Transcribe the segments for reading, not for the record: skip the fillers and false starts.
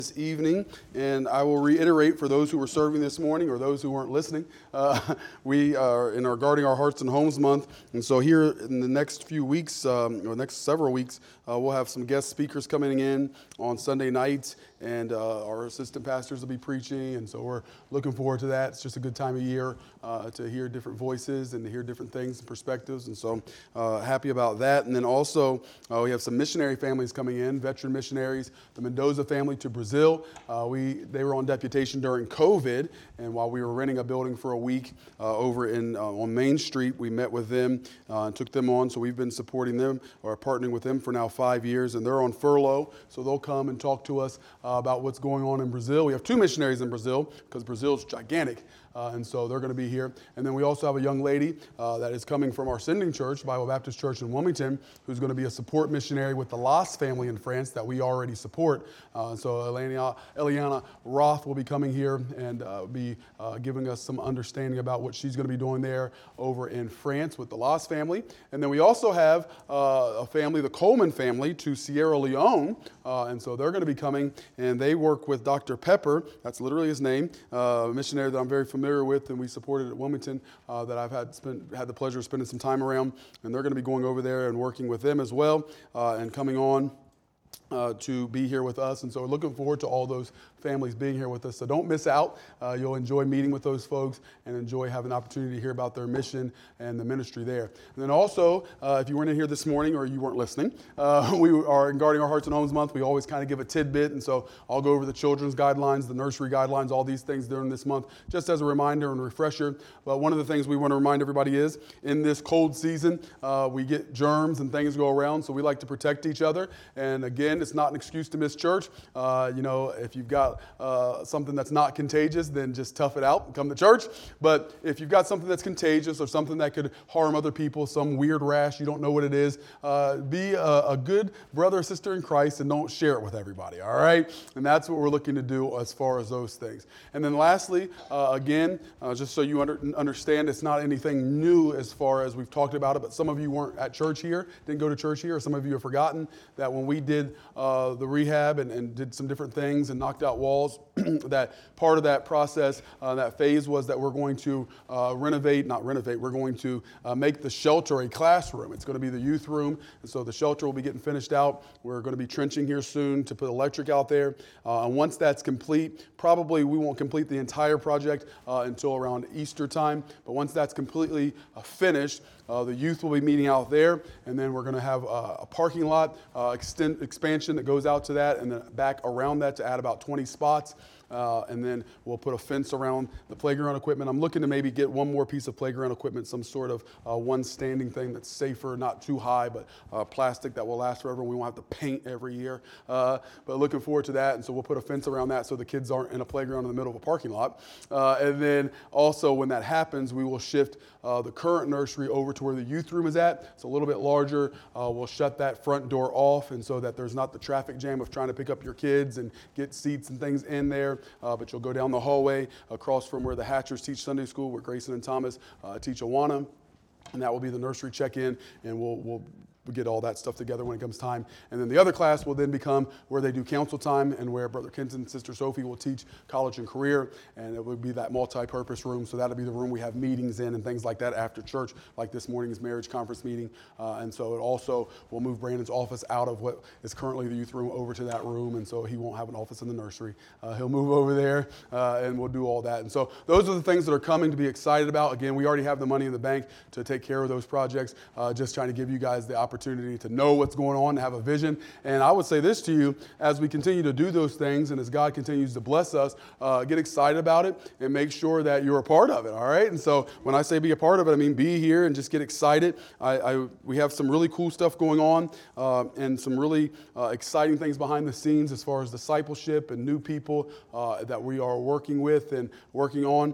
This evening, and I will reiterate for those who were serving this morning or those who weren't listening, we are in our Guarding Our Hearts and Homes month, and so here in the next few weeks, or next several weeks, we'll have some guest speakers coming in on Sunday nights, and our assistant pastors will be preaching, and so we're looking forward to that. It's just a good time of year to hear different voices and to hear different things and perspectives, and so happy about that. And then also we have some missionary families coming in, veteran missionaries, the Mendoza family to Brazil. They were on deputation during COVID, and while we were renting a building for a week over on Main Street, we met with them and took them on. So we've been supporting them or partnering with them for now 5 years, and they're on furlough. So they'll come and talk to us about what's going on in Brazil. We have 2 missionaries in Brazil because Brazil's gigantic. And so they're going to be here. And then we also have a young lady that is coming from our sending church, Bible Baptist Church in Wilmington, who's going to be a support missionary with the Las family in France that we already support. So Eliana Roth will be coming here and be giving us some understanding about what she's going to be doing there over in France with the Las family. And then we also have a family, the Coleman family, to Sierra Leone. And so they're going to be coming, and they work with Dr. Pepper. That's literally his name, a missionary that I'm very familiar with, and we supported at Wilmington that I've had the pleasure of spending some time around, and they're going to be going over there and working with them as well, and coming on to be here with us. And so we're looking forward to all those families being here with us. So don't miss out. You'll enjoy meeting with those folks and enjoy having an opportunity to hear about their mission and the ministry there. And then also, if you weren't in here this morning or you weren't listening, we are in Guarding Our Hearts and Homes month. We always kind of give a tidbit. And so I'll go over the children's guidelines, the nursery guidelines, all these things during this month, just as a reminder and refresher. But one of the things we want to remind everybody is in this cold season, we get germs and things go around. So we like to protect each other. And again, it's not an excuse to miss church. If you've got something that's not contagious, then just tough it out and come to church. But if you've got something that's contagious or something that could harm other people, some weird rash, you don't know what it is, be a good brother or sister in Christ and don't share it with everybody, all right? And that's what we're looking to do as far as those things. And then lastly, again, just so you understand, it's not anything new as far as we've talked about it, but some of you weren't at church here, didn't go to church here, or some of you have forgotten that when we did the rehab and did some different things and knocked out walls, that part of that process, that phase was that we're going to we're going to make the shelter a classroom. It's going to be the youth room, and so the shelter will be getting finished out. We're going to be trenching here soon to put electric out there. And once that's complete, probably we won't complete the entire project until around Easter time, but once that's completely finished, the youth will be meeting out there, and then we're going to have a parking lot expansion that goes out to that, and then back around that to add about 20 spots. And then we'll put a fence around the playground equipment. I'm looking to maybe get one more piece of playground equipment, some sort of one standing thing that's safer, not too high, but plastic that will last forever. We won't have to paint every year. But looking forward to that. And so we'll put a fence around that so the kids aren't in a playground in the middle of a parking lot. And then also when that happens, we will shift the current nursery over to where the youth room is at. It's a little bit larger. We'll shut that front door off, and so that there's not the traffic jam of trying to pick up your kids and get seats and things in there. But you'll go down the hallway across from where the Hatchers teach Sunday school, where Grayson and Thomas teach Awana. And that will be the nursery check-in, and we'll get all that stuff together when it comes time. And then the other class will then become where they do council time and where Brother Kenton and Sister Sophie will teach college and career, and it will be that multi-purpose room. So that'll be the room we have meetings in and things like that after church, like this morning's marriage conference meeting. And so it also will move Brandon's office out of what is currently the youth room over to that room, and so he won't have an office in the nursery. He'll move over there, and we'll do all that. And so those are the things that are coming to be excited about. Again, we already have the money in the bank to take care of those projects, just trying to give you guys the opportunity to know what's going on, to have a vision. And I would say this to you, as we continue to do those things and as God continues to bless us, get excited about it and make sure that you're a part of it, all right? And so when I say be a part of it, I mean be here and just get excited. We have some really cool stuff going on and some really exciting things behind the scenes as far as discipleship and new people that we are working with and working on.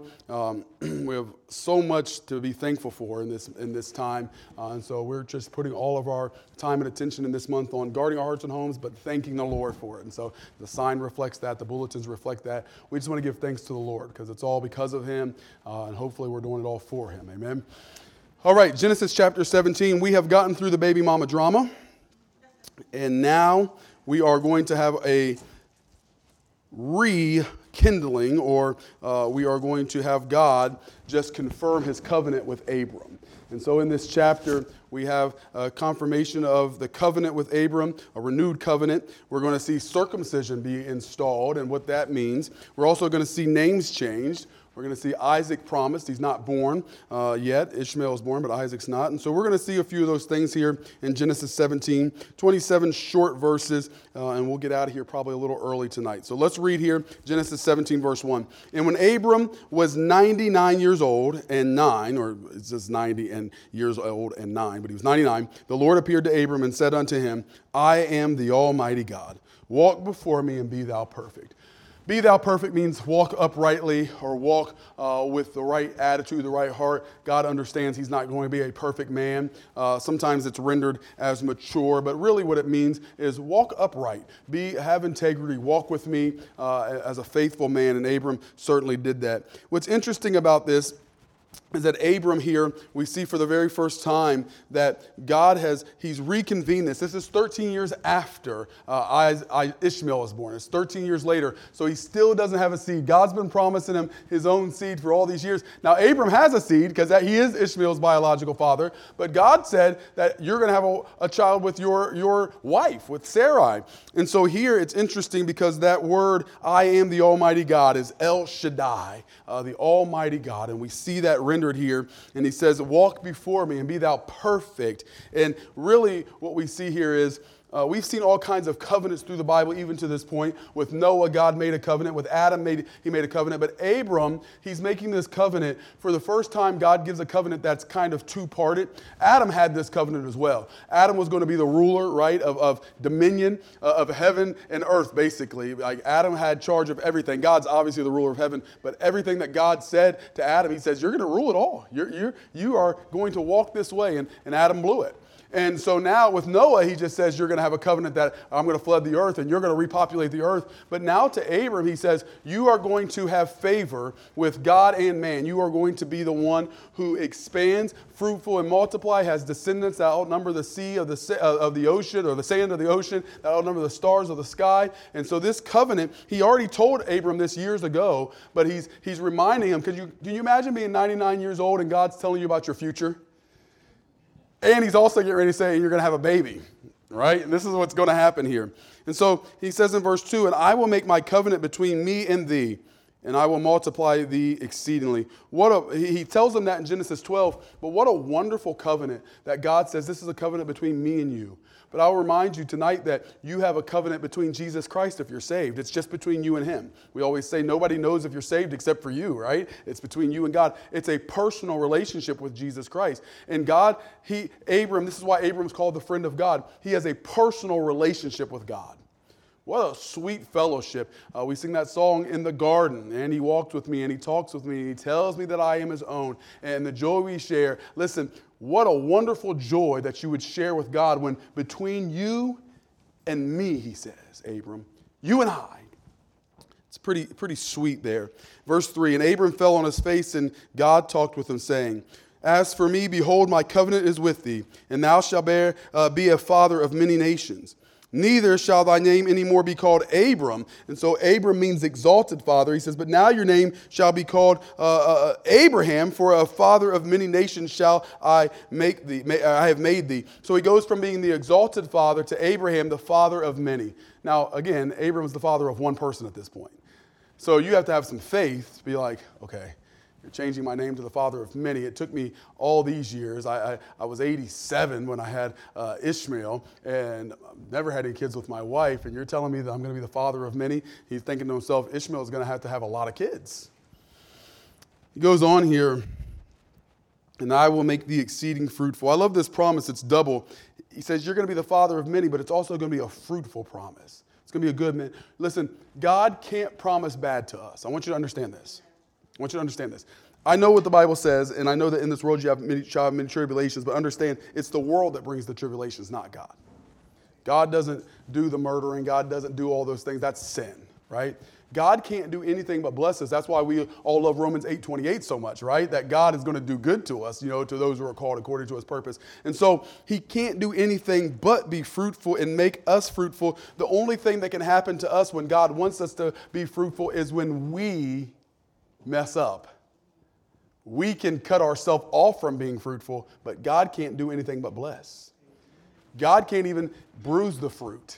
We have so much to be thankful for in this time. And so we're just putting all of our time and attention in this month on guarding our hearts and homes, but thanking the Lord for it. And so the sign reflects that. The bulletins reflect that. We just want to give thanks to the Lord because it's all because of him, and hopefully we're doing it all for him. Amen. All right, Genesis chapter 17. We have gotten through the baby mama drama, and now we are going to have a rekindling, or we are going to have God just confirm his covenant with Abram. And so in this chapter, we have a confirmation of the covenant with Abram, a renewed covenant. We're going to see circumcision be installed and what that means. We're also going to see names changed. We're going to see Isaac promised. He's not born yet. Ishmael is born, but Isaac's not. And so we're going to see a few of those things here in Genesis 17, 27 short verses, and we'll get out of here probably a little early tonight. So let's read here Genesis 17, verse 1. And when Abram was 99 years old and 9, or it says 90 and years old and 9, but he was 99, the Lord appeared to Abram and said unto him, I am the Almighty God. Walk before me and be thou perfect. Be thou perfect means walk uprightly or walk with the right attitude, the right heart. God understands he's not going to be a perfect man. Sometimes it's rendered as mature, but really what it means is walk upright. Have integrity. Walk with me as a faithful man, and Abram certainly did that. What's interesting about this is that Abram here, we see for the very first time that he's reconvened this. This is 13 years after Ishmael was born. It's 13 years later, so he still doesn't have a seed. God's been promising him his own seed for all these years. Now, Abram has a seed because he is Ishmael's biological father, but God said that you're going to have a child with your wife, with Sarai. And so here it's interesting because that word, I am the Almighty God, is El Shaddai, the Almighty God, and we see that rendered here, and he says, walk before me and be thou perfect. And really what we see here is we've seen all kinds of covenants through the Bible, even to this point. With Noah, God made a covenant. With Adam, he made a covenant. But Abram, he's making this covenant. For the first time, God gives a covenant that's kind of two-parted. Adam had this covenant as well. Adam was going to be the ruler, right, of dominion, of heaven and earth, basically. Like Adam had charge of everything. God's obviously the ruler of heaven, but everything that God said to Adam, he says, you're going to rule it all. You are going to walk this way, and Adam blew it. And so now with Noah, he just says, you're going to have a covenant that I'm going to flood the earth and you're going to repopulate the earth. But now to Abram, he says, you are going to have favor with God and man. You are going to be the one who expands, fruitful, and multiply, has descendants that outnumber the sea of the ocean, or the sand of the ocean, that outnumber the stars of the sky. And so this covenant, he already told Abram this years ago, but he's reminding him, can you imagine being 99 years old and God's telling you about your future? And he's also getting ready to say, you're going to have a baby, right? And this is what's going to happen here. And so he says in verse 2, and I will make my covenant between me and thee, and I will multiply thee exceedingly. He tells them that in Genesis 12, but what a wonderful covenant that God says, this is a covenant between me and you. But I'll remind you tonight that you have a covenant between Jesus Christ if you're saved. It's just between you and him. We always say nobody knows if you're saved except for you, right? It's between you and God. It's a personal relationship with Jesus Christ. And God, Abram, this is why Abram's called the friend of God. He has a personal relationship with God. What a sweet fellowship. We sing that song in the garden, and he walked with me, and he talks with me, and he tells me that I am his own, and the joy we share. Listen, what a wonderful joy that you would share with God when between you and me, he says, Abram, you and I. It's pretty sweet there. Verse 3, and Abram fell on his face, and God talked with him, saying, as for me, behold, my covenant is with thee, and thou shalt be a father of many nations. Neither shall thy name any more be called Abram. And so Abram means exalted father. He says, but now your name shall be called Abraham, for a father of many nations shall I make thee. I have made thee. So he goes from being the exalted father to Abraham, the father of many. Now, again, Abram is the father of one person at this point. So you have to have some faith to be like, okay, you're changing my name to the father of many. It took me all these years. I was 87 when I had Ishmael, and never had any kids with my wife, and you're telling me that I'm going to be the father of many? He's thinking to himself, Ishmael is going to have a lot of kids. He goes on here, and I will make thee exceeding fruitful. I love this promise. It's double. He says you're going to be the father of many, but it's also going to be a fruitful promise. It's going to be a good man. Listen, God can't promise bad to us. I want you to understand this. I want you to understand this. I know what the Bible says, and I know that in this world you have many tribulations, but understand it's the world that brings the tribulations, not God. God doesn't do the murdering. God doesn't do all those things. That's sin, right? God can't do anything but bless us. That's why we all love Romans 8:28 so much, right? That God is going to do good to us, to those who are called according to his purpose. And so he can't do anything but be fruitful and make us fruitful. The only thing that can happen to us when God wants us to be fruitful is when we mess up. We can cut ourselves off from being fruitful, but God can't do anything but bless. God can't even bruise the fruit.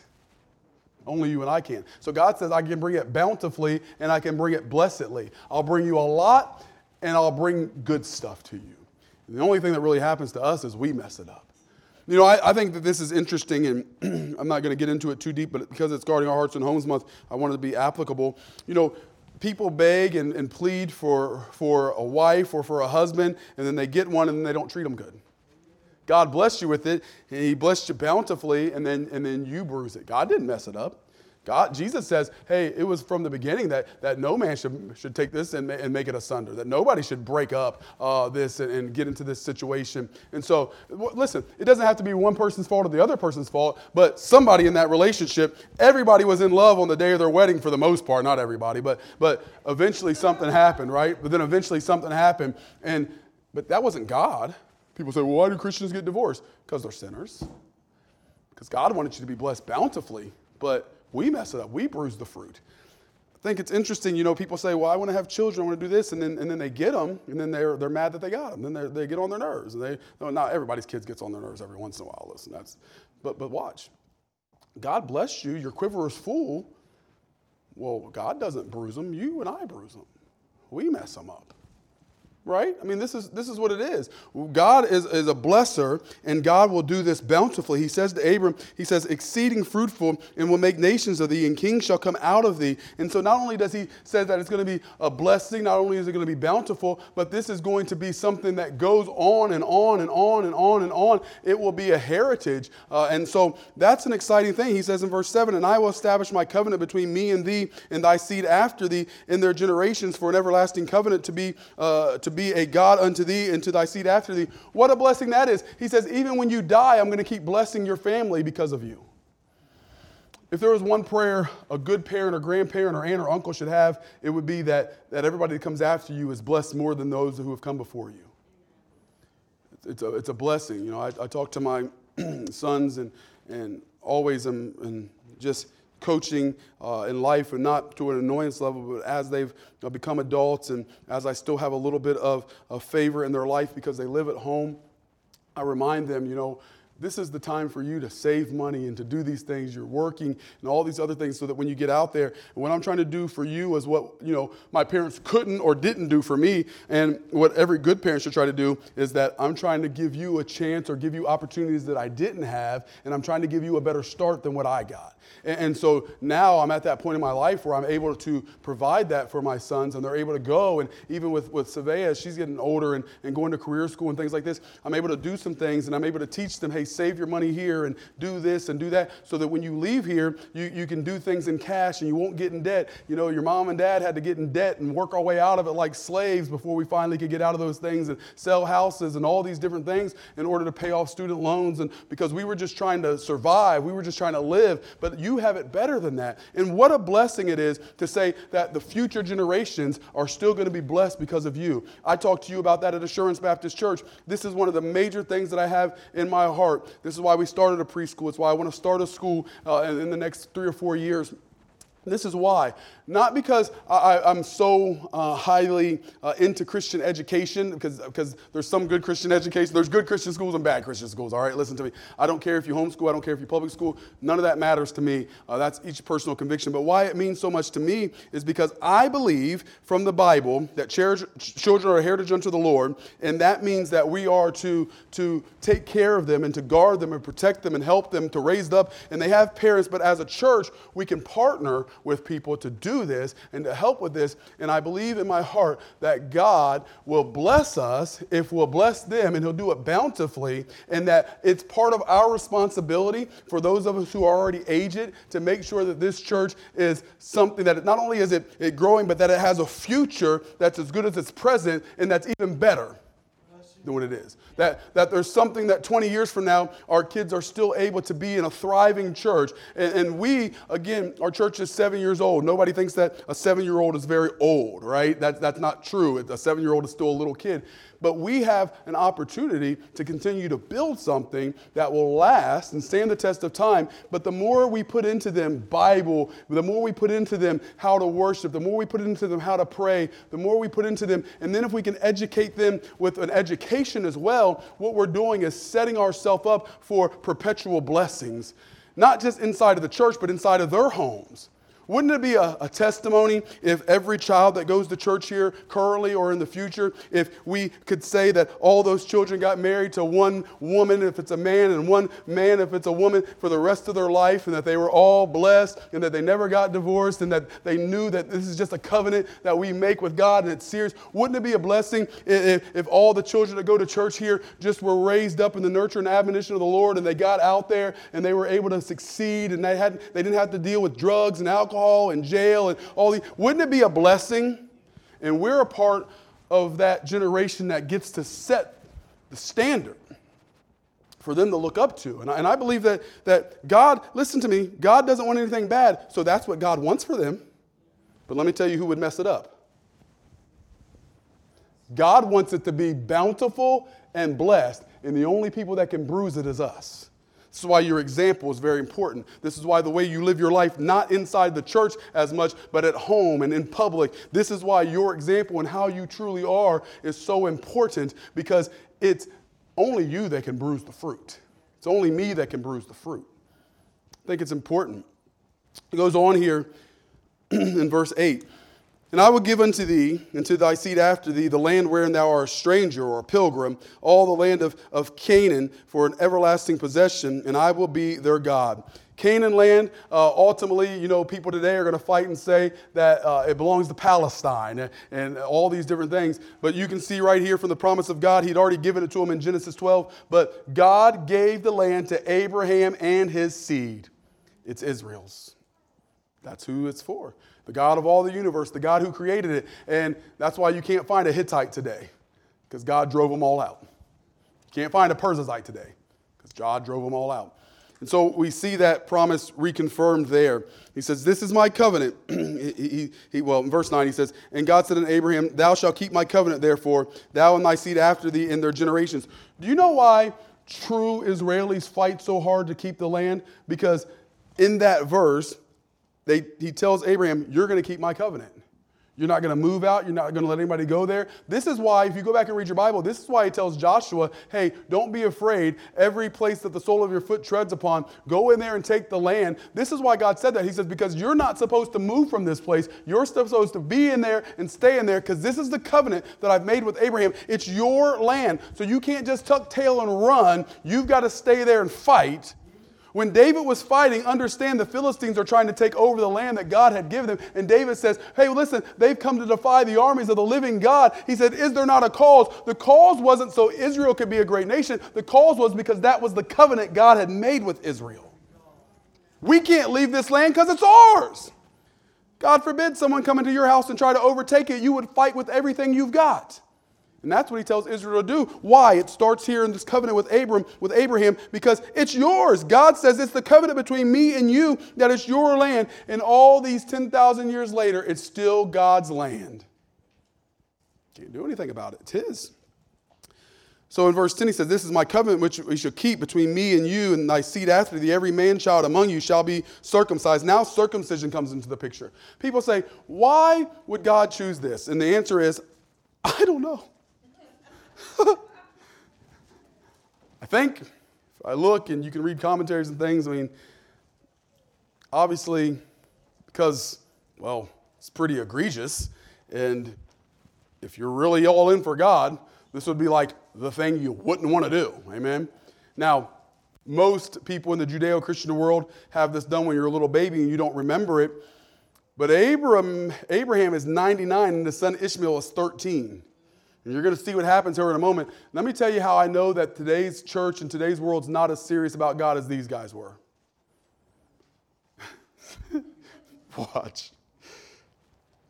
Only you and I can. So God says, I can bring it bountifully and I can bring it blessedly. I'll bring you a lot and I'll bring good stuff to you. And the only thing that really happens to us is we mess it up. I think that this is interesting, and I'm not going to get into it too deep, but because it's Guarding Our Hearts and Homes Month, I wanted to be applicable. People beg and plead for a wife or for a husband, and then they get one and then they don't treat them good. God blessed you with it, and he blessed you bountifully, and then you bruise it. God didn't mess it up. Jesus says, hey, it was from the beginning that no man should take this and make it asunder, that nobody should break up this and get into this situation. And so, listen, it doesn't have to be one person's fault or the other person's fault, but somebody in that relationship, everybody was in love on the day of their wedding for the most part, not everybody, but eventually something happened, right? But then eventually something happened, but that wasn't God. People say, well, why do Christians get divorced? Because they're sinners. Because God wanted you to be blessed bountifully, but we mess it up. We bruise the fruit. I think it's interesting, people say, well, I want to have children, I want to do this, and then they get them, and then they're mad that they got them. Then they get on their nerves. And not everybody's kids gets on their nerves every once in a while. Listen, but watch. God bless you. Your quiver is full. Well, God doesn't bruise them. You and I bruise them. We mess them up. Right? I mean, this is what it is. God is a blesser, and God will do this bountifully. He says to Abram, he says, exceeding fruitful, and will make nations of thee, and kings shall come out of thee. And so not only does he say that it's going to be a blessing, not only is it going to be bountiful, but this is going to be something that goes on and on and on and on and on. It will be a heritage. And so that's an exciting thing. He says in verse 7, and I will establish my covenant between me and thee and thy seed after thee in their generations for an everlasting covenant to be a God unto thee and to thy seed after thee. What a blessing that is. He says, even when you die, I'm going to keep blessing your family because of you. If there was one prayer a good parent or grandparent or aunt or uncle should have, it would be that everybody that comes after you is blessed more than those who have come before you. It's a blessing. I talk to my sons and always am just coaching in life, and not to an annoyance level, but as they've become adults and as I still have a little bit of favor in their life because they live at home, I remind them, this is the time for you to save money and to do these things. You're working and all these other things so that when you get out there, and what I'm trying to do for you is what, my parents couldn't or didn't do for me. And what every good parent should try to do is that I'm trying to give you a chance or give you opportunities that I didn't have. And I'm trying to give you a better start than what I got. And so now I'm at that point in my life where I'm able to provide that for my sons, and they're able to go. And even with Savea, she's getting older and going to career school and things like this, I'm able to do some things, and I'm able to teach them, hey, save your money here and do this and do that, so that when you leave here, you can do things in cash and you won't get in debt. Your mom and dad had to get in debt and work our way out of it like slaves before we finally could get out of those things and sell houses and all these different things in order to pay off student loans, and because we were just trying to survive, we were just trying to live. But you have it better than that. And what a blessing it is to say that the future generations are still going to be blessed because of you. I talked to you about that at Assurance Baptist Church. This is one of the major things that I have in my heart. This is why we started a preschool. It's why I want to start a school in the next 3 or 4 years. This is why. Not because I'm so highly into Christian education, because there's some good Christian education. There's good Christian schools and bad Christian schools, all right? Listen to me. I don't care if you homeschool. I don't care if you public school. None of that matters to me. That's each personal conviction. But why it means so much to me is because I believe from the Bible that children are a heritage unto the Lord, and that means that we are to take care of them and to guard them and protect them and help them to raise them up. And they have parents, but as a church, we can partner with people to do this and to help with this. And I believe in my heart that God will bless us if we'll bless them, and he'll do it bountifully, and that it's part of our responsibility for those of us who are already aged to make sure that this church is something that not only is it growing, but that it has a future that's as good as its present and that's even better. than what it is. That there's something that 20 years from now, our kids are still able to be in a thriving church. And we, again, our church is 7 years old. Nobody thinks that a 7-year-old is very old, right? That's not true. A 7-year-old is still a little kid. But we have an opportunity to continue to build something that will last and stand the test of time. But the more we put into them Bible, the more we put into them how to worship, the more we put into them how to pray, the more we put into them. And then if we can educate them with an education as well, what we're doing is setting ourselves up for perpetual blessings, not just inside of the church, but inside of their homes. Wouldn't it be a testimony if every child that goes to church here currently or in the future, if we could say that all those children got married to one woman if it's a man and one man if it's a woman for the rest of their life, and that they were all blessed and that they never got divorced and that they knew that this is just a covenant that we make with God and it's serious? Wouldn't it be a blessing if all the children that go to church here just were raised up in the nurture and admonition of the Lord, and they got out there and they were able to succeed, and they didn't have to deal with drugs and alcohol and jail and all these? Wouldn't it be a blessing? And we're a part of that generation that gets to set the standard for them to look up to. And I believe that God, listen to me, God doesn't want anything bad, so that's what God wants for them. But let me tell you who would mess it up. God wants it to be bountiful and blessed, and the only people that can bruise it is us. This is why your example is very important. This is why the way you live your life, not inside the church as much, but at home and in public. This is why your example and how you truly are is so important, because it's only you that can bruise the fruit. It's only me that can bruise the fruit. I think it's important. It goes on here in verse 8. And I will give unto thee, and to thy seed after thee, the land wherein thou art a stranger or a pilgrim, all the land of Canaan for an everlasting possession, and I will be their God. Canaan land, ultimately, people today are going to fight and say that it belongs to Palestine and all these different things. But you can see right here from the promise of God, he'd already given it to him in Genesis 12. But God gave the land to Abraham and his seed. It's Israel's. That's who it's for. The God of all the universe, the God who created it. And that's why you can't find a Hittite today, because God drove them all out. You can't find a Perizzite today, because God drove them all out. And so we see that promise reconfirmed there. He says, this is my covenant. In verse 9 he says, and God said unto Abraham, thou shalt keep my covenant, therefore, thou and thy seed after thee in their generations. Do you know why true Israelis fight so hard to keep the land? Because in that verse, he tells Abraham, you're going to keep my covenant. You're not going to move out. You're not going to let anybody go there. This is why, if you go back and read your Bible, this is why he tells Joshua, hey, don't be afraid. Every place that the sole of your foot treads upon, go in there and take the land. This is why God said that. He says, because you're not supposed to move from this place. You're supposed to be in there and stay in there, because this is the covenant that I've made with Abraham. It's your land. So you can't just tuck tail and run. You've got to stay there and fight. When David was fighting, understand the Philistines are trying to take over the land that God had given them. And David says, hey, listen, they've come to defy the armies of the living God. He said, is there not a cause? The cause wasn't so Israel could be a great nation. The cause was because that was the covenant God had made with Israel. We can't leave this land because it's ours. God forbid someone come into your house and try to overtake it. You would fight with everything you've got. And that's what he tells Israel to do. Why? It starts here in this covenant with Abraham, because it's yours. God says it's the covenant between me and you, that it's your land. And all these 10,000 years later, it's still God's land. Can't do anything about it. It's his. So in verse 10 he says, this is my covenant which we shall keep between me and you and thy seed after thee. Every man child among you shall be circumcised. Now circumcision comes into the picture. People say, why would God choose this? And the answer is, I don't know. I think if I look, and you can read commentaries and things, obviously because, it's pretty egregious. And if you're really all in for God, this would be like the thing you wouldn't want to do. Amen. Now, most people in the Judeo-Christian world have this done when you're a little baby and you don't remember it. But Abraham is 99 and his son Ishmael is 13. And you're going to see what happens here in a moment. Let me tell you how I know that today's church and today's world is not as serious about God as these guys were. Watch.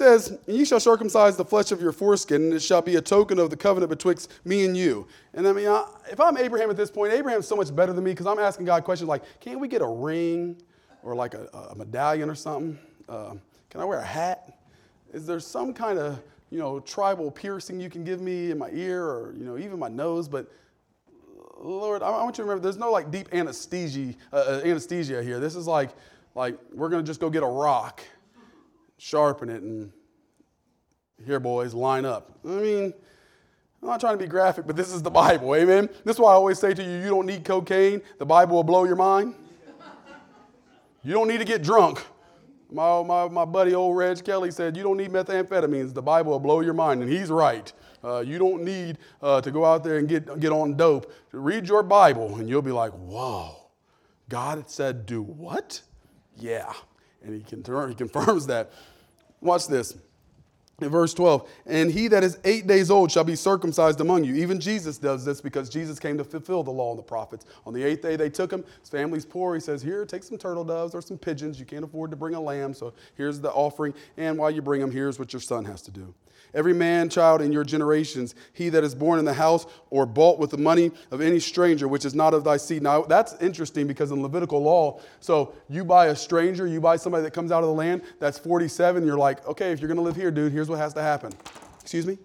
says, and ye shall circumcise the flesh of your foreskin, and it shall be a token of the covenant betwixt me and you. And I mean, if I'm Abraham at this point, Abraham's so much better than me because I'm asking God questions like, can't we get a ring or like a medallion or something? Can I wear a hat? Is there some kind of, tribal piercing you can give me in my ear or, even my nose? But Lord, I want you to remember, there's no like deep anesthesia here. This is like we're going to just go get a rock, sharpen it, and here, boys, line up. I mean, I'm not trying to be graphic, but this is the Bible, amen? This is why I always say to you, you don't need cocaine. The Bible will blow your mind. You don't need to get drunk. My buddy, old Reg Kelly, said, you don't need methamphetamines. The Bible will blow your mind, and he's right. You don't need to go out there and get on dope. Read your Bible, and you'll be like, whoa, God said do what? Yeah, and he confirms that. Watch this. In verse 12, and he that is 8 days old shall be circumcised among you. Even Jesus does this because Jesus came to fulfill the law and the prophets. On the 8th day they took him. His family's poor. He says, here, take some turtle doves or some pigeons. You can't afford to bring a lamb, so here's the offering. And while you bring them, here's what your son has to do. Every man child in your generations, he that is born in the house or bought with the money of any stranger, which is not of thy seed. Now, that's interesting because in Levitical law, so you buy a stranger, you buy somebody that comes out of the land, that's 47, you're like, okay, if you're going to live here, dude, here's what has to happen. Excuse me?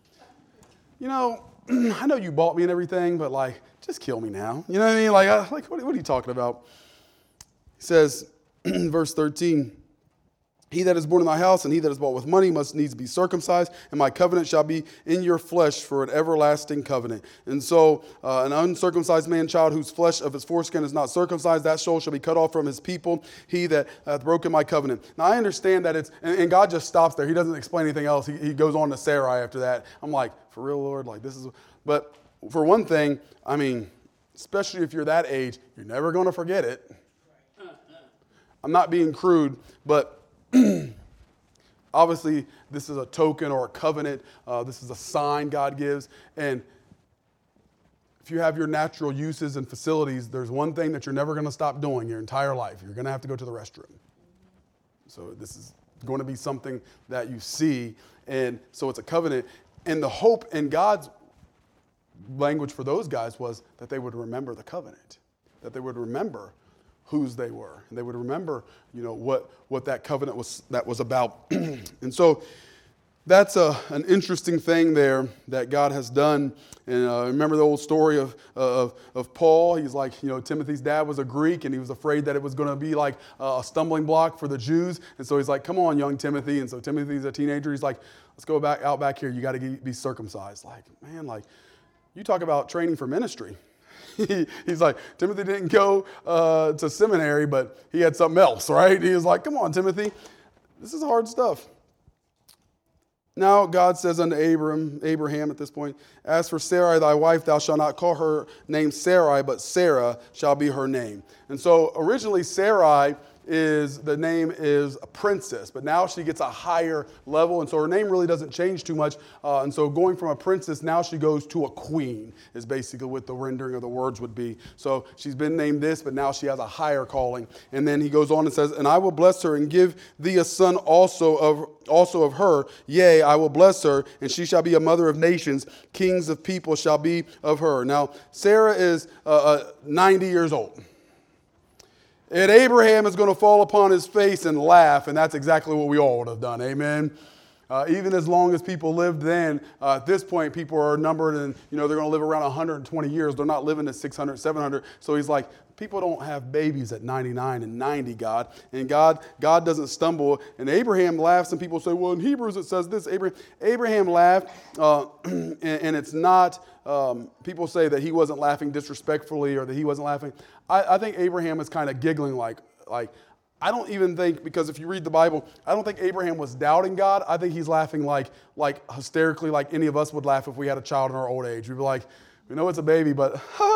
I know you bought me and everything, but like, just kill me now. You know what I mean? Like what are you talking about? He says, verse 13, he that is born in thy house and he that is bought with money must needs be circumcised, and my covenant shall be in your flesh for an everlasting covenant. And so an uncircumcised man child whose flesh of his foreskin is not circumcised, that soul shall be cut off from his people, he that hath broken my covenant. Now I understand that and God just stops there. He doesn't explain anything else. He goes on to Sarai after that. I'm like, for real, Lord? But for one thing, I mean, especially if you're that age, you're never going to forget it. I'm not being crude, but obviously, this is a token or a covenant. This is a sign God gives. And if you have your natural uses and facilities, there's one thing that you're never going to stop doing your entire life. You're going to have to go to the restroom. So this is going to be something that you see. And so it's a covenant. And the hope in God's language for those guys was that they would remember the covenant, that they would remember whose they were. And they would remember, what that covenant was about. And so that's an interesting thing there that God has done. And remember the old story of Paul. He's like, Timothy's dad was a Greek, and he was afraid that it was going to be like a stumbling block for the Jews. And so he's like, come on, young Timothy. And so Timothy's a teenager. He's like, let's go out back here. You got to be circumcised. Like, man, you talk about training for ministry. He's like, Timothy didn't go to seminary, but he had something else, right? He was like, come on, Timothy. This is hard stuff. Now God says unto Abraham at this point, as for Sarai thy wife, thou shalt not call her name Sarai, but Sarah shall be her name. And so originally Sarai the name is a princess, but now she gets a higher level, and so her name really doesn't change too much. And so going from a princess, now she goes to a queen, is basically what the rendering of the words would be. So she's been named this, but now she has a higher calling. And then he goes on and says, and I will bless her and give thee a son also of her. Yea, I will bless her, and she shall be a mother of nations. Kings of people shall be of her. Now, Sarah is 90 years old. And Abraham is going to fall upon his face and laugh, and that's exactly what we all would have done, amen? Even as long as people lived then, at this point, people are numbered and, they're going to live around 120 years. They're not living to 600, 700. So he's like, people don't have babies at 99 and 90, God. And God doesn't stumble. And Abraham laughs, and people say, well, in Hebrews it says this. Abraham laughed, and it's not, people say that he wasn't laughing disrespectfully or that he wasn't laughing. I think Abraham is kind of giggling like I don't even think, because if you read the Bible, I don't think Abraham was doubting God. I think he's laughing like hysterically, like any of us would laugh if we had a child in our old age. We'd be like, we know it's a baby, but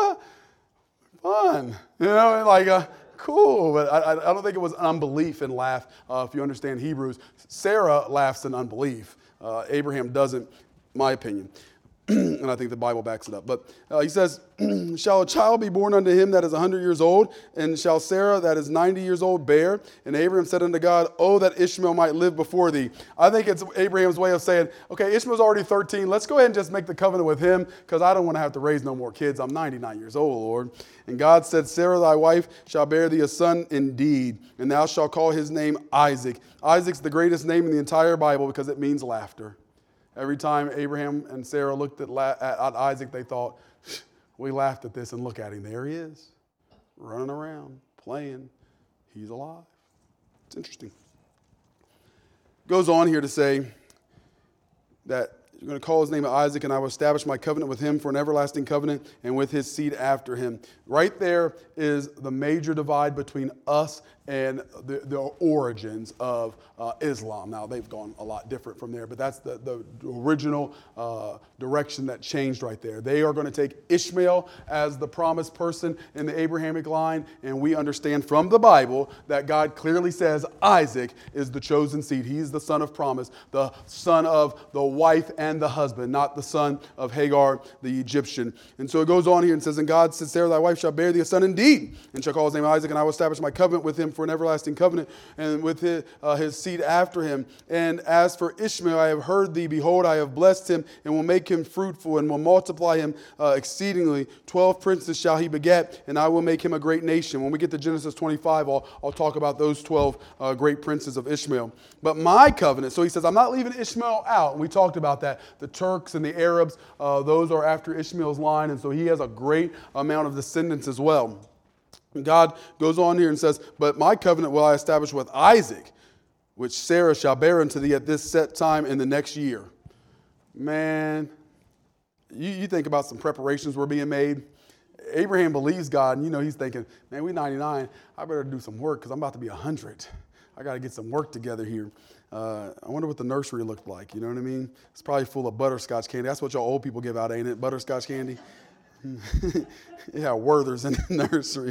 fun, cool. But I don't think it was unbelief in laugh. If you understand Hebrews, Sarah laughs in unbelief. Abraham doesn't, my opinion. And I think the Bible backs it up. But he says, shall a child be born unto him that is 100 years old? And shall Sarah that is 90 years old bear? And Abraham said unto God, oh, that Ishmael might live before thee. I think it's Abraham's way of saying, okay, Ishmael's already 13. Let's go ahead and just make the covenant with him because I don't want to have to raise no more kids. I'm 99 years old, Lord. And God said, Sarah thy wife shall bear thee a son indeed, and thou shalt call his name Isaac. Isaac's the greatest name in the entire Bible because it means laughter. Every time Abraham and Sarah looked at Isaac, they thought, we laughed at this, and look at him. There he is, running around, playing. He's alive. It's interesting. Goes on here to say that you're going to call his name Isaac, and I will establish my covenant with him for an everlasting covenant and with his seed after him. Right there is the major divide between us and the origins of Islam. Now, they've gone a lot different from there, but that's the original direction that changed right there. They are going to take Ishmael as the promised person in the Abrahamic line, and we understand from the Bible that God clearly says Isaac is the chosen seed. He's the son of promise, the son of the wife and the husband, not the son of Hagar, the Egyptian. And so it goes on here and says, and God said, Sarah, thy wife shall bear thee a son indeed, and shall call his name Isaac, and I will establish my covenant with him for an everlasting covenant, and with his seed after him. And as for Ishmael, I have heard thee. Behold, I have blessed him, and will make him fruitful, and will multiply him exceedingly. 12 princes shall he beget, and I will make him a great nation. When we get to Genesis 25, I'll talk about those 12 great princes of Ishmael. But my covenant, so he says, I'm not leaving Ishmael out. And we talked about that. The Turks and the Arabs, those are after Ishmael's line, and so he has a great amount of descendants as well. God goes on here and says, but my covenant will I establish with Isaac, which Sarah shall bear unto thee at this set time in the next year. Man, you think about some preparations were being made. Abraham believes God, and he's thinking, man, we're 99. I better do some work because I'm about to be 100. I got to get some work together here. I wonder what the nursery looked like. You know what I mean? It's probably full of butterscotch candy. That's what y'all old people give out, ain't it? Butterscotch candy. Yeah, Werther's in the nursery.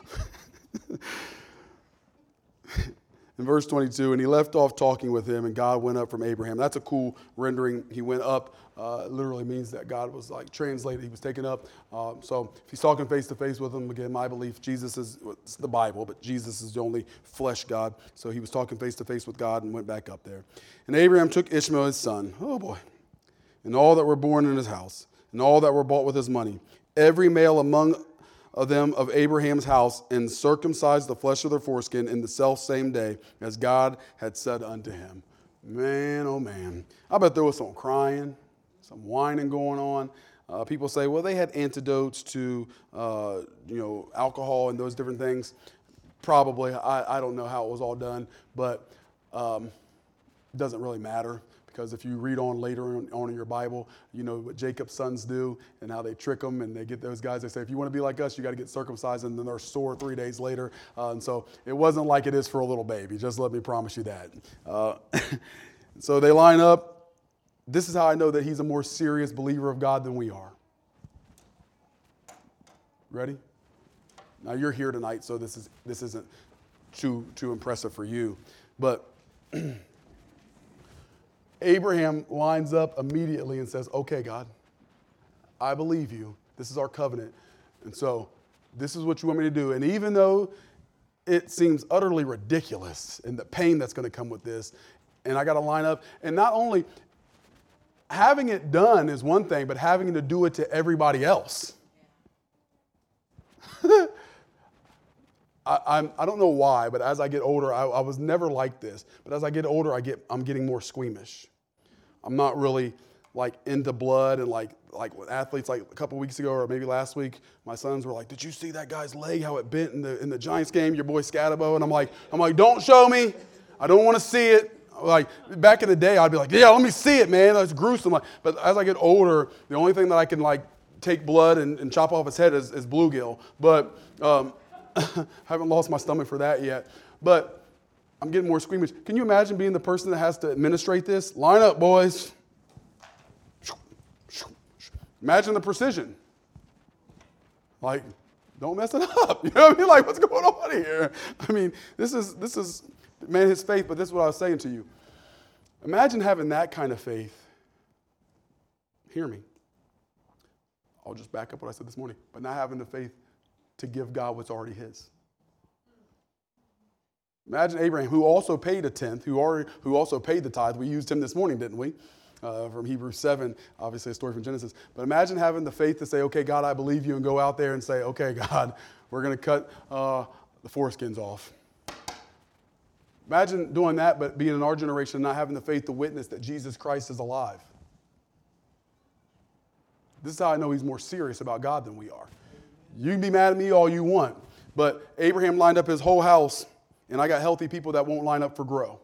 In verse 22, and he left off talking with him, and God went up from Abraham. That's a cool rendering. He went up. Literally means that God was like translated. He was taken up. So if he's talking face to face with him, again, my belief, Jesus is, it's the Bible, but Jesus is the only flesh God. So he was talking face to face with God and went back up there. And Abraham took Ishmael his son, oh boy, and all that were born in his house, and all that were bought with his money, every male among them of Abraham's house, and circumcised the flesh of their foreskin in the selfsame day, as God had said unto him. Man, oh man. I bet there was some crying, some whining going on. People say, well, they had antidotes to, alcohol and those different things. Probably. I don't know how it was all done, but it doesn't really matter. Because if you read on later on in your Bible, you know what Jacob's sons do and how they trick them, and they get those guys. They say, if you want to be like us, you got to get circumcised, and then they're sore 3 days later. And so it wasn't like it is for a little baby. Just let me promise you that. So they line up. This is how I know that he's a more serious believer of God than we are. Ready? Now you're here tonight, so this isn't too impressive for you, but. Abraham lines up immediately and says, okay, God, I believe you. This is our covenant. And so this is what you want me to do. And even though it seems utterly ridiculous and the pain that's going to come with this, and I got to line up, and not only having it done is one thing, but having to do it to everybody else. I don't know why, but as I get older, I was never like this. But as I get older, I'm getting more squeamish. I'm not really like into blood, and like with athletes. Like a couple weeks ago, or maybe last week, my sons were like, "Did you see that guy's leg? How it bent in the Giants game? Your boy Scatabo." And I'm like, "Don't show me. I don't want to see it." Like back in the day, I'd be like, "Yeah, let me see it, man. That's gruesome." But as I get older, the only thing that I can like take blood and chop off his head is bluegill. But I haven't lost my stomach for that yet. But I'm getting more squeamish. Can you imagine being the person that has to administrate this? Line up, boys. Imagine the precision. Like, don't mess it up. You know what I mean? Like, what's going on here? I mean, this is man, his faith, but this is what I was saying to you. Imagine having that kind of faith. Hear me. I'll just back up what I said this morning. But not having the faith to give God what's already his. Imagine Abraham, who also paid a tenth, who also paid the tithe. We used him this morning, didn't we? From Hebrews 7, obviously a story from Genesis. But imagine having the faith to say, okay, God, I believe you, and go out there and say, okay, God, we're going to cut the foreskins off. Imagine doing that, but being in our generation and not having the faith to witness that Jesus Christ is alive. This is how I know he's more serious about God than we are. You can be mad at me all you want, but Abraham lined up his whole house, and I got healthy people that won't line up for grow.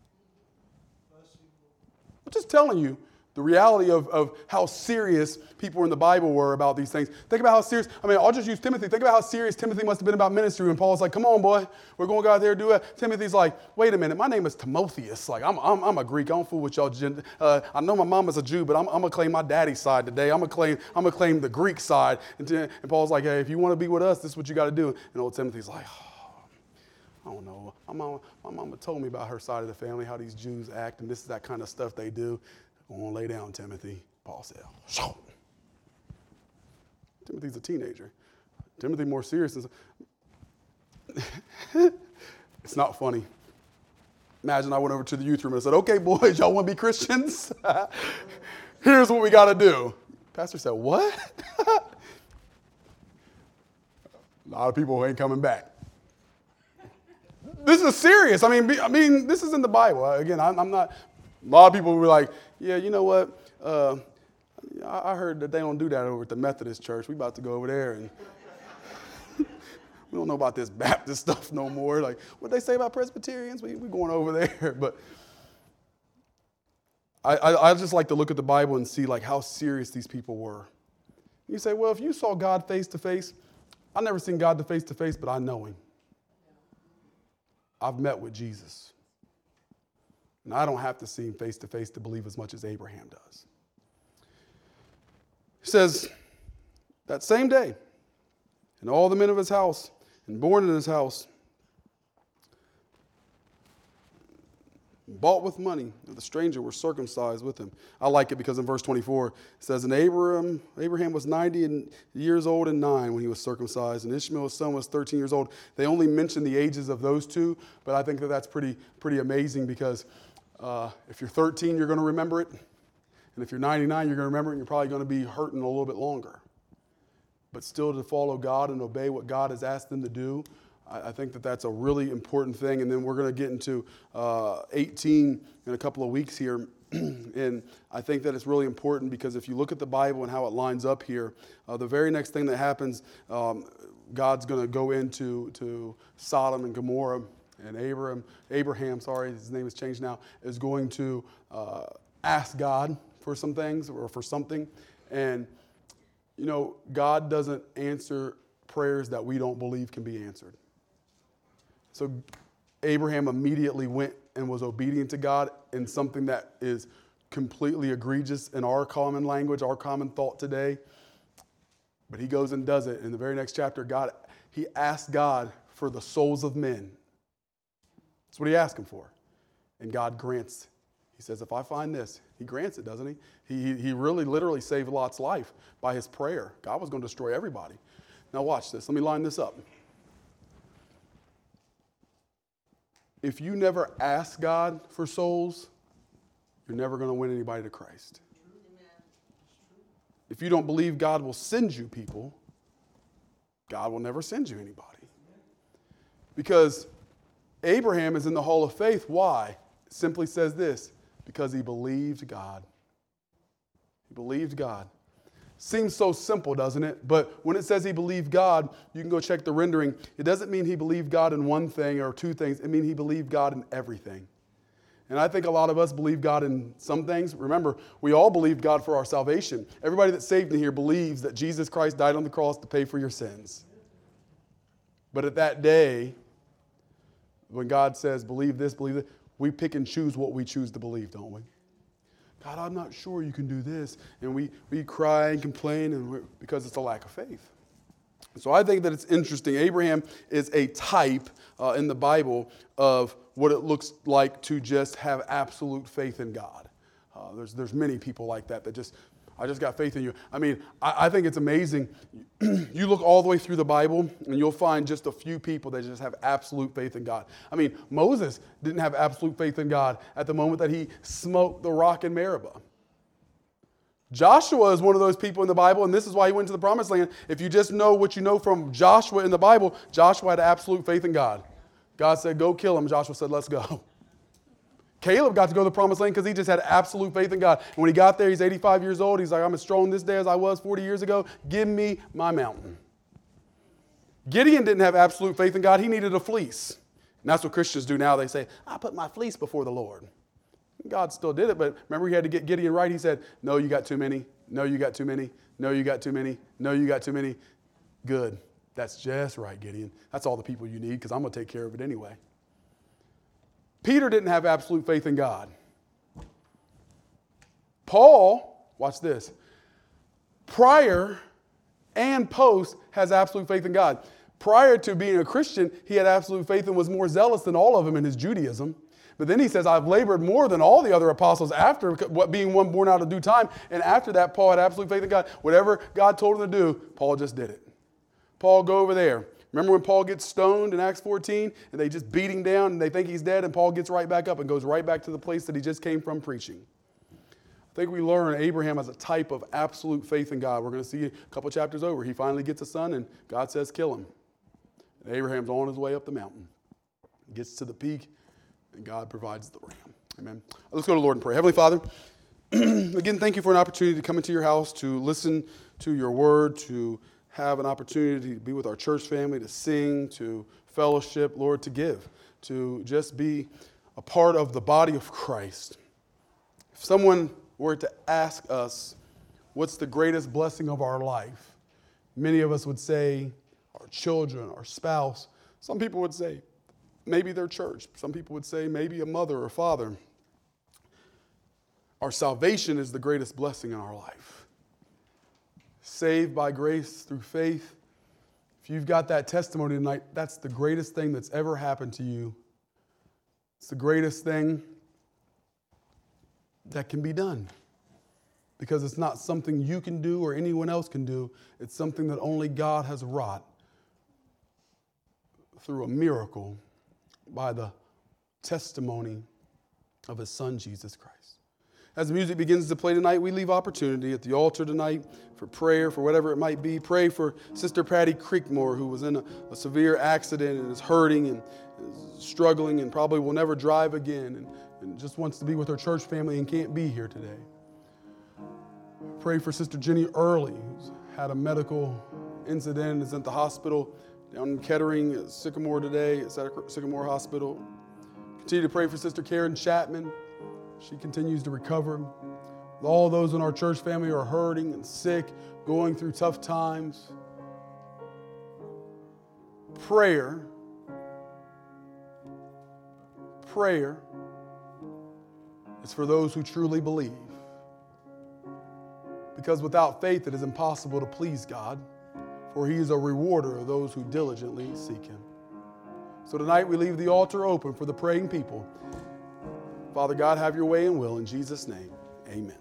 I'm just telling you the reality of how serious people in the Bible were about these things. Think about how serious, I'll just use Timothy. Think about how serious Timothy must have been about ministry when Paul's like, come on, boy, we're going to go out there and do it. Timothy's like, wait a minute, my name is Timotheus. Like, I'm a Greek. I don't fool with y'all. I know my mama's a Jew, but I'm going to claim my daddy's side today. I'm going to claim the Greek side. And Paul's like, hey, if you want to be with us, this is what you got to do. And old Timothy's like, I don't know. My mama told me about her side of the family, how these Jews act, and this is that kind of stuff they do. Go on, lay down, Timothy. Paul said, Show. Timothy's a teenager. Timothy more serious. It's not funny. Imagine I went over to the youth room and said, okay, boys, y'all want to be Christians? Here's what we got to do. Pastor said, what? A lot of people ain't coming back. This is serious. I mean, this is in the Bible. Again, I'm not. A lot of people were like, yeah, you know what? I heard that they don't do that over at the Methodist church. We about to go over there, and we don't know about this Baptist stuff no more. Like, what they say about Presbyterians? We going over there. But I just like to look at the Bible and see like how serious these people were. You say, well, if you saw God face to face, I've never seen God face to face, but I know him. I've met with Jesus. And I don't have to see him face to face to believe as much as Abraham does. He says, that same day, and all the men of his house, and born in his house, bought with money, and the stranger were circumcised with him. I like it because in verse 24, it says, and Abraham was 90 years old and 9 when he was circumcised, and Ishmael's son was 13 years old. They only mention the ages of those two, but I think that that's pretty amazing because if you're 13, you're going to remember it. And if you're 99, you're going to remember it, and you're probably going to be hurting a little bit longer. But still to follow God and obey what God has asked them to do, I think that that's a really important thing. And then we're going to get into 18 in a couple of weeks here. And I think that it's really important because if you look at the Bible and how it lines up here, the very next thing that happens, God's going to go into Sodom and Gomorrah. And Abraham, his name is changed now, is going to ask God for some things or for something. And, you know, God doesn't answer prayers that we don't believe can be answered. So Abraham immediately went and was obedient to God in something that is completely egregious in our common language, our common thought today. But he goes and does it. In the very next chapter, he asked God for the souls of men. That's what he asked him for. And God grants. He says, if I find this, he grants it, doesn't he? He really literally saved Lot's life by his prayer. God was going to destroy everybody. Now watch this. Let me line this up. If you never ask God for souls, you're never going to win anybody to Christ. If you don't believe God will send you people, God will never send you anybody. Because Abraham is in the hall of faith. Why? It simply says this, because he believed God. He believed God. Seems so simple, doesn't it? But when it says he believed God, you can go check the rendering. It doesn't mean he believed God in one thing or two things. It means he believed God in everything. And I think a lot of us believe God in some things. Remember, we all believe God for our salvation. Everybody that's saved in here believes that Jesus Christ died on the cross to pay for your sins. But at that day, when God says, believe this, we pick and choose what we choose to believe, don't we? God, I'm not sure you can do this. And we cry and complain because it's a lack of faith. So I think that it's interesting. Abraham is a type in the Bible of what it looks like to just have absolute faith in God. There's many people like that just, I just got faith in you. I mean, I think it's amazing. You look all the way through the Bible, and you'll find just a few people that just have absolute faith in God. I mean, Moses didn't have absolute faith in God at the moment that he smote the rock in Meribah. Joshua is one of those people in the Bible, and this is why he went to the promised land. If you just know what you know from Joshua in the Bible, Joshua had absolute faith in God. God said, go kill him. Joshua said, let's go. Caleb got to go to the promised land because he just had absolute faith in God. And when he got there, he's 85 years old. He's like, I'm as strong this day as I was 40 years ago. Give me my mountain. Gideon didn't have absolute faith in God. He needed a fleece. And that's what Christians do now. They say, I put my fleece before the Lord. God still did it, but remember he had to get Gideon right. He said, no, you got too many. No, you got too many. No, you got too many. No, you got too many. Good. That's just right, Gideon. That's all the people you need because I'm going to take care of it anyway. Peter didn't have absolute faith in God. Paul, watch this, prior and post has absolute faith in God. Prior to being a Christian, he had absolute faith and was more zealous than all of them in his Judaism. But then he says, I've labored more than all the other apostles after being one born out of due time. And after that, Paul had absolute faith in God. Whatever God told him to do, Paul just did it. Paul, go over there. Remember when Paul gets stoned in Acts 14 and they just beat him down and they think he's dead and Paul gets right back up and goes right back to the place that he just came from preaching. I think we learn Abraham as a type of absolute faith in God. We're going to see a couple chapters over. He finally gets a son and God says, kill him. And Abraham's on his way up the mountain. He gets to the peak and God provides the ram. Amen. Let's go to the Lord and pray. Heavenly Father, again, thank you for an opportunity to come into your house, to listen to your word, to have an opportunity to be with our church family, to sing, to fellowship, Lord, to give, to just be a part of the body of Christ. If someone were to ask us, what's the greatest blessing of our life? Many of us would say our children, our spouse. Some people would say maybe their church. Some people would say maybe a mother or father. Our salvation is the greatest blessing in our life. Saved by grace through faith. If you've got that testimony tonight, that's the greatest thing that's ever happened to you. It's the greatest thing that can be done. Because it's not something you can do or anyone else can do. It's something that only God has wrought through a miracle by the testimony of his son, Jesus Christ. As the music begins to play tonight, we leave opportunity at the altar tonight for prayer, for whatever it might be. Pray for Sister Patty Creekmore, who was in a severe accident and is hurting and is struggling and probably will never drive again and just wants to be with her church family and can't be here today. Pray for Sister Jenny Early, who's had a medical incident and is at the hospital down in Kettering at Sycamore today. It's at Sycamore Hospital. Continue to pray for Sister Karen Chapman. She continues to recover. All those in our church family are hurting and sick, going through tough times. Prayer is for those who truly believe. Because without faith it is impossible to please God, for he is a rewarder of those who diligently seek him. So tonight we leave the altar open for the praying people. Father God, have your way and will. In Jesus' name, amen.